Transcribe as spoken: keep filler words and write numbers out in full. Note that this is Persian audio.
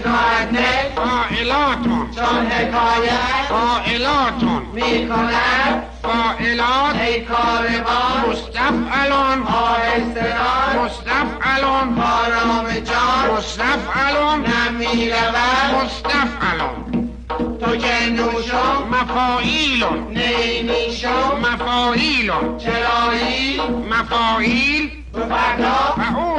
مؤنث فاعلاتون چون حکایت فاعلاتون میکند فاعلات ای کاروان مستفعلون آهستگان مستفعلون آرام جان مستفعلون نمیرود مستفعلون تو که نوشم مفاعیلون نیمیشم مفاعیلون چرایی مفاعیل به فردا فعول